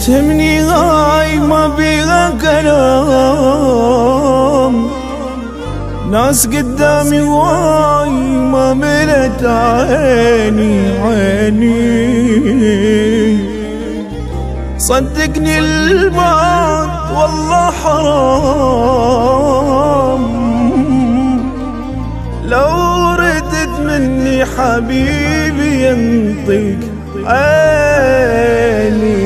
تهمني هاي ما بيها كلام، ناس قدامي واي ما ملت عيني صدقني البعد والله حرام، لو ردت مني حبيبي ينطق عيني.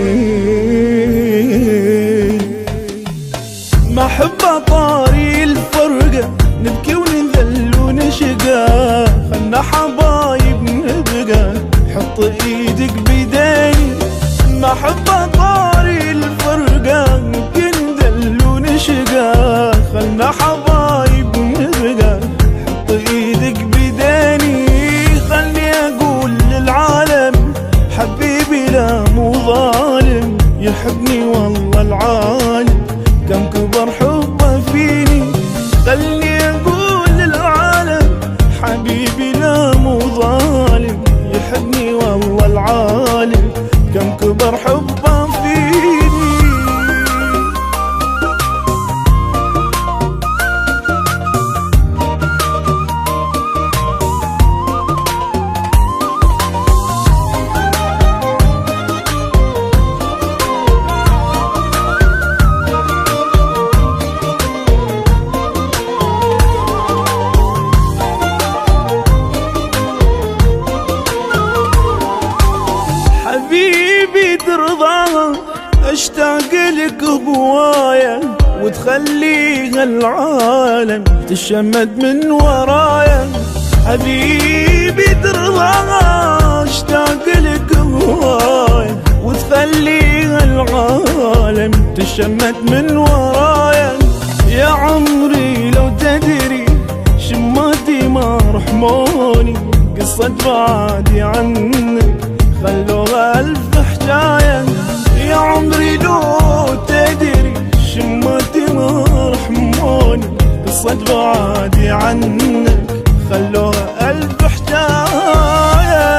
ما احب اطاري الفرقة نبكي ونذل ونشقى، خلنا حبايب نبقى حط ايدك بيديني. ما احب اطاري الفرقة نبكي نذل ونشقى، خلنا حبايب نبقى حط ايدك بيديني. خلني اقول للعالم حبيبي لا مو ظالم، يحبني والله العالم كم كبر حبه فيني. خلني اقول للعالم حبيبي لا مو ظالم، يحبني والله العالم كم كبر حبه فيني. حبيبي ترضى اشتاق لك بوايا، وتخليها العالم تشمت من ورايا. حبيبي ترضى اشتاق لك بوايا، وتخليها العالم تشمت من ورايا. يا عمري لو تدري شماتي ما رحموني، قصة بعدي عنك خلوها ألف حكاية. يا عمري لو تدري شماتي ما رحموني، قصة بعدي عنك خلوها ألف حكاية.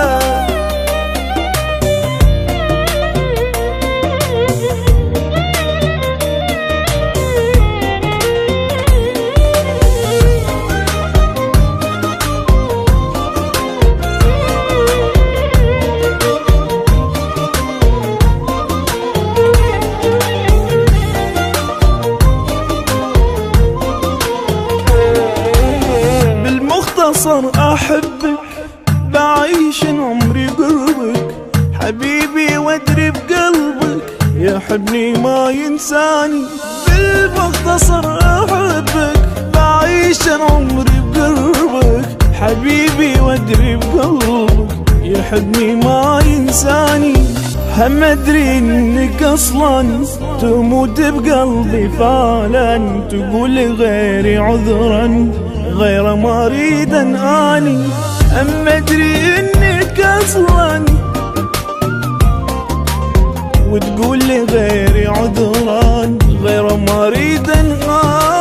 بالمختصر أحبك بعيش عمري قربك، حبيبي وادري بقلبك يحبني ما ينساني. بالمختصر أحبك بعيش عمري بقربك، حبيبي وادري بقلبك يحبني ما ينساني. هم ادري انك اصلا تموت بقلبي فعلا، تقول غيري عذرا غير ما اريد اناني. اما ادري انك اصلا وتقول لي غيري عذرا غير ما اريد اناني.